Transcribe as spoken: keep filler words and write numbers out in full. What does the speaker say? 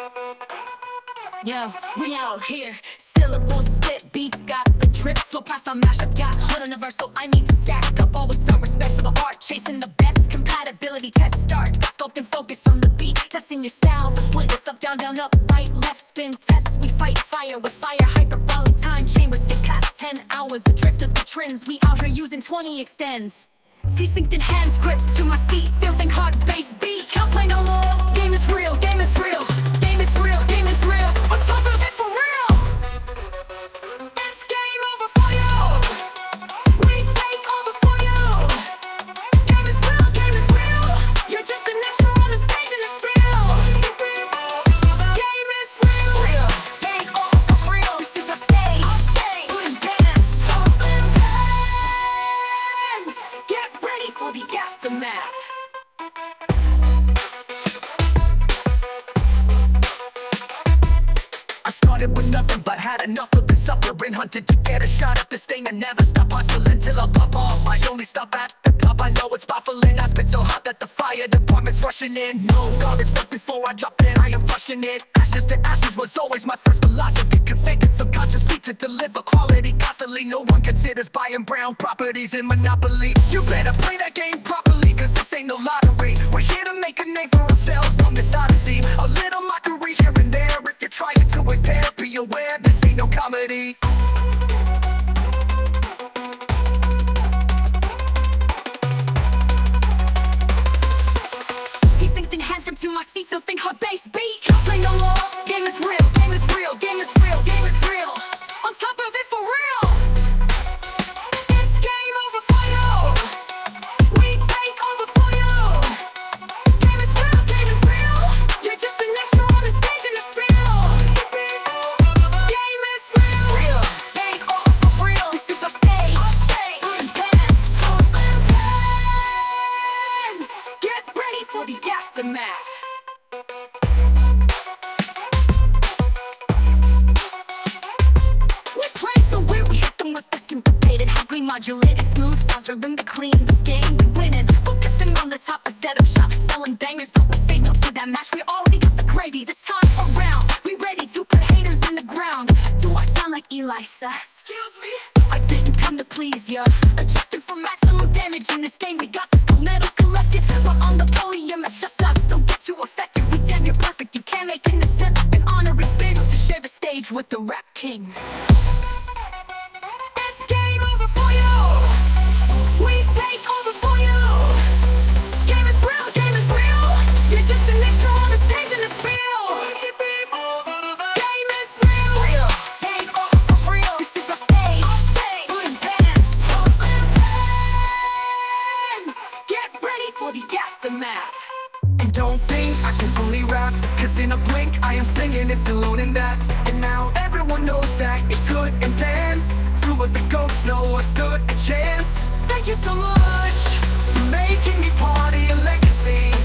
Yo, we out here. Syllables, spit, beats, got the drip. Flow past on mashup, got hood universal. I need to stack up. Always felt respect for the art. Chasing the best compatibility test start. Got sculpt and focus on the beat. Testing your styles. Let's split this up, down, down, up, right, left, spin, test. We fight fire with fire. Hyperbolic time chambers. Stick past ten hours. Adrift of the trends. We out here using twenty extends. See synced in hands, grip to my seat. Feel think hard bass beat. Can't play no more. Game is real, game is real. Game is real, game is real. On top of it for real. It's game over for you. We take over for you. Game is real, game is real. You're just an extra on the stage in the spiel. Game is real, real. Game over for real. This is our stage. Putting bands, open bands. Get ready for the aftermath. I started with nothing but had enough of the suffering. Hunted to get a shot at this thing and never stop hustling till I pop off. I only stop at the top, I know it's baffling. I spit so hot that the fire department's rushing in. No garbage stuff before I drop in, I am rushing it. Ashes to ashes was always my first philosophy. Configured subconsciously to deliver quality constantly. No one considers buying brown properties in Monopoly. You better play that game properly, cause this ain't no lottery. We're here to make a name for ourselves on this odyssey. A little mockery here and there if you're trying to impair. Be aware, this ain't no comedy. See synced in hands, grip to my seat. Feel think hard bass beat. Can't play no more. Game is real, game is real, game is real, game is real. On top of it for real. It's game over for you. We take over for you. Game is real, game is real. You're just an extra on the stage in the spiel. Game is real, real. Game over for real. This is our stage. Putting bands, open bands. Get ready for the aftermath. We play so weird, we hit them with the syncopated, happily modulated, smooth sounds, rhythm to clean this game. We winning, focusing on the top, a setup shop, selling bangers, but we say no to that match. We already got the gravy this time around. We ready to put haters in the ground. Do I sound like Elisa? Excuse me? I didn't come to please ya. Adjusting for maximum damage in this game. We got the gold medals collected, but on the podium it's just us. Don't get too affected. We damn near perfect. You can't make an attempt. An honor is big to share the stage with the rap king. It's game over for you. We take over for you. Game is real, game is real. You're just an extra on the stage in the spiel. Game is real, real. Game over for real. This is our stage. Putting bands, open bands. Get ready for the aftermath. And don't think I can only rap, cause in a blink I am singing, it's alone in that. And now everyone knows that it's hood and bands. Two of the goats, no one stood a chance. Thank you so much for making me part of your legacy.